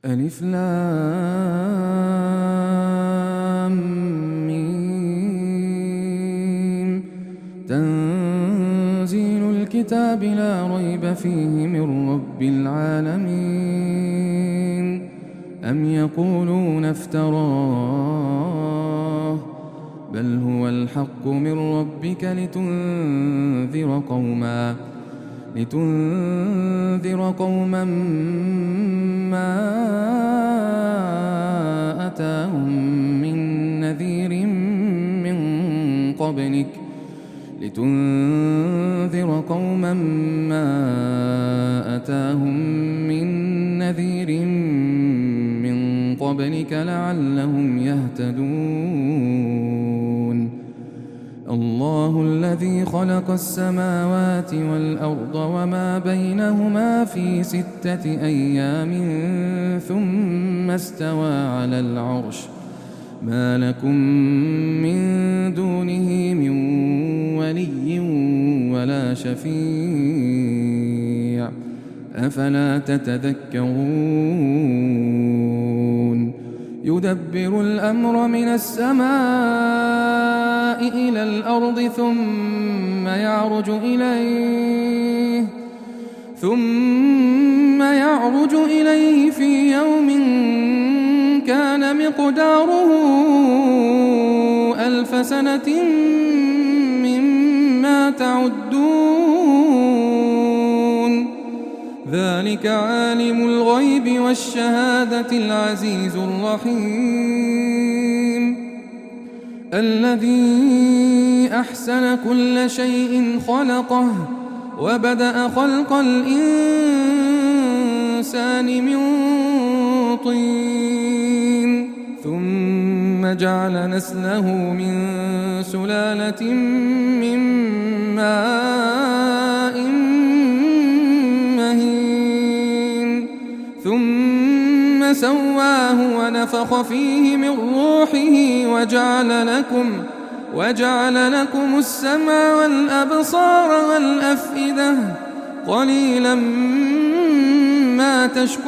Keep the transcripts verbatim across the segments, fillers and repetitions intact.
ألف لام ميم. تنزيل الكتاب لا ريب فيه من رب العالمين. أم يقولون افتراه بل هو الحق من ربك لتنذر قوما لتنذر قوما ما أتاهم من نذير من قبلك لتنذر قوما ما أتاهم من نذير من قبلك لعلهم يهتدون. الله الذي خلق السماوات والأرض وما بينهما في ستة أيام ثم استوى على العرش ما لكم من دونه من ولي ولا شفيع أفلا تتذكرون. يدبر الأمر من السماء إلى الأرض ثم يعرج إليه ثم يعرج إليه في يوم كان مقداره ألف سنة مما تعدون. ذلك عالم الغيب والشهادة العزيز الرحيم الذي أحسن كل شيء خلقه وبدأ خلق الإنسان من طين ثم جعل نسله من سلالة من ماء مهين ثم سواه ونفخ فيه من روحه وجعل لكم وجعل لكم السمع والأبصار والأفئدة قليلا ما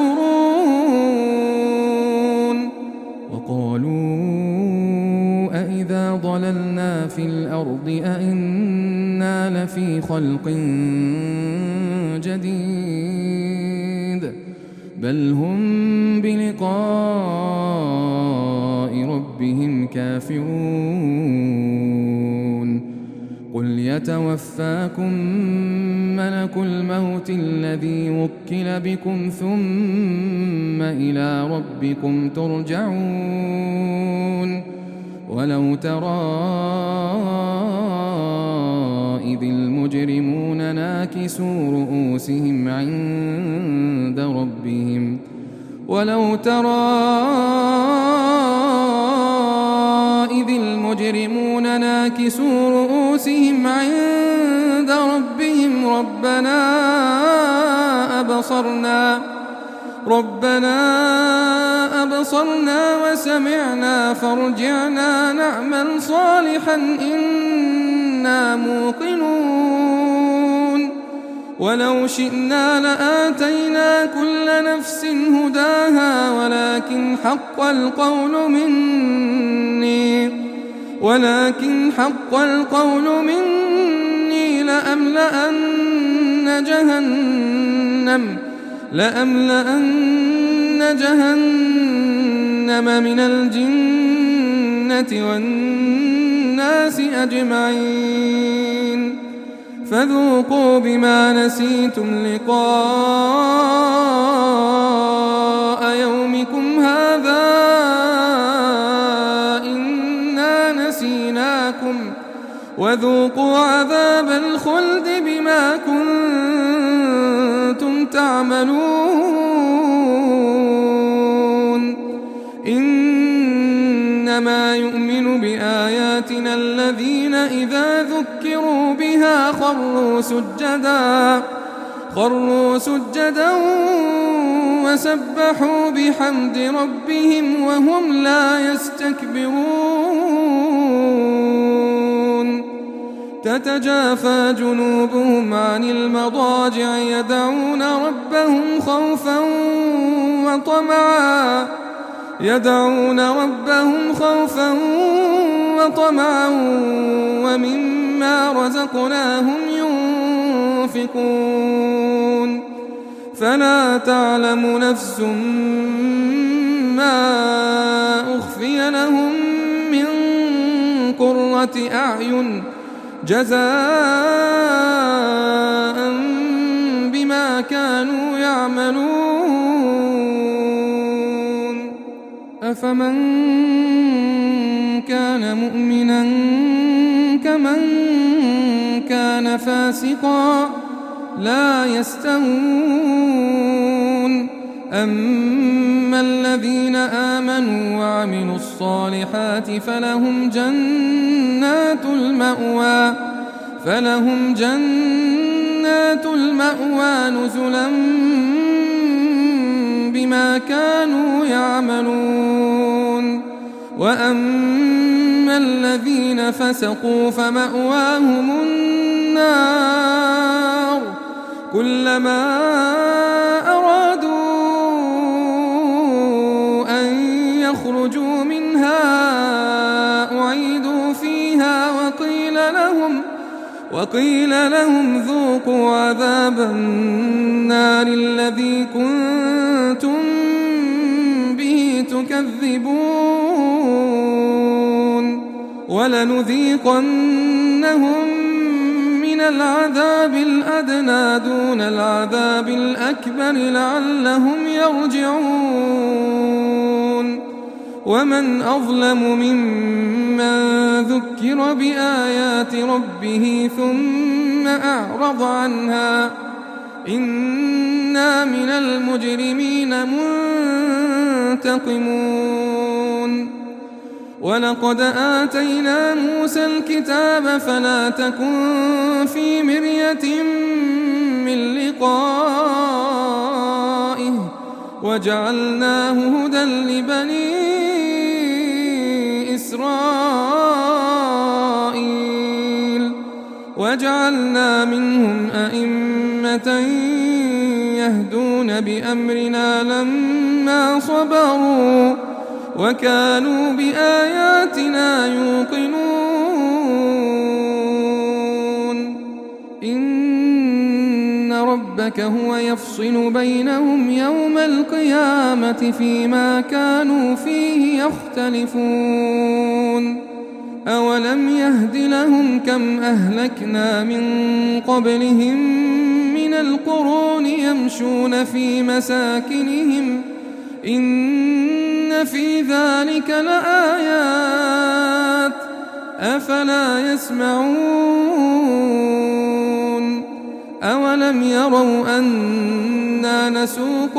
تشكرون. وقالوا أإذا ضللنا في الأرض أإنا لفي خلق جديد بل هم بلقاء ربهم كافرون. قل يتوفاكم ملك الموت الذي وكل بكم ثم إلى ربكم ترجعون. ولو ترى إذ المجرمون ناكسوا رؤوسهم عند ربهم ولو ترى إذ المجرمون ناكسوا رؤوسهم عند ربهم ربنا أبصرنا ربنا أبصرنا وسمعنا فارجعنا نعمل صالحا إنا موقنون. ولو شئنا لآتينا كل نفس هداها ولكن حق القول مني ولكن حق القول مني لأملأن جهنم لأملأن جهنم من الجنة والناس أجمعين. فذوقوا بما نسيتم لقاء يومكم هذا إنا نسيناكم وذوقوا عذاب الخلد بما كنتم تعملون. إنما يؤمن بآياتنا الذين إذا ذكروا بها خروا سجدا خروا سجدا وسبحوا بحمد ربهم وهم لا يستكبرون. تتجافى جنوبهم عن المضاجع يدعون ربهم خوفا وطمعا يدعون ربهم خوفا وطمعا ومما رزقناهم ينفقون فلا تعلم نفس ما أخفي لهم من قرة أعين جزاء بما كانوا يعملون أفمن كان مؤمنا كمن كان فاسقا لا يستوون أما الذين آمنوا وعملوا الصالحات فلهم جنات المأوى فلهم جنات المأوى نزلا بما كانوا يعملون وأما الذين فسقوا فمأواهم النار كلما أرادوا أن يخرجوا منها أعيدوا فيها وقيل لهم وقيل لهم ذوقوا عذاب النار الذي كنتم به تكذبون ولنذيقنهم من العذاب الأدنى دون العذاب الأكبر لعلهم يرجعون ومن أظلم ممن ذكر بآيات ربه ثم أعرض عنها إنا من المجرمين منتقمون ولقد آتينا موسى الكتاب فلا تكن في مرية من لقائه وجعلناه هدى لبني إسرائيل وجعلنا منهم أئمة يهدون بأمرنا لما صبروا وكانوا بآياتنا يوقنون إن ربك هو يفصل بينهم يوم القيامة فيما كانوا فيه يختلفون أولم يهد لهم كم أهلكنا من قبلهم من القرون يمشون في مساكنهم إن في ذلك لآيات أفلا يسمعون أولم يروا أنا نسوق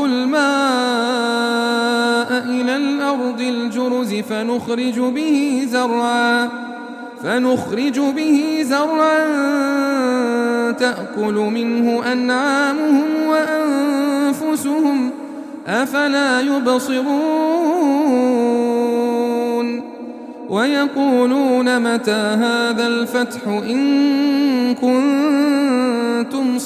الماء إلى الأرض الجرز فنخرج به زرعا فنخرج به زرعا تأكل منه أنعامهم وأنفسهم أفلا يبصرون ويقولون متى هذا الفتح إن كنتم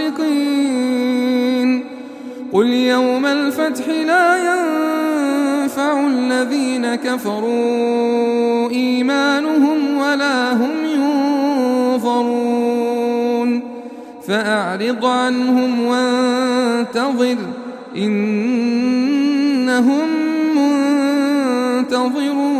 صادقين قل يوم الفتح لا ينفع الذين كفروا إيمانهم ولا هم ينظرون فأعرض عنهم وانتظر إنهم منتظرون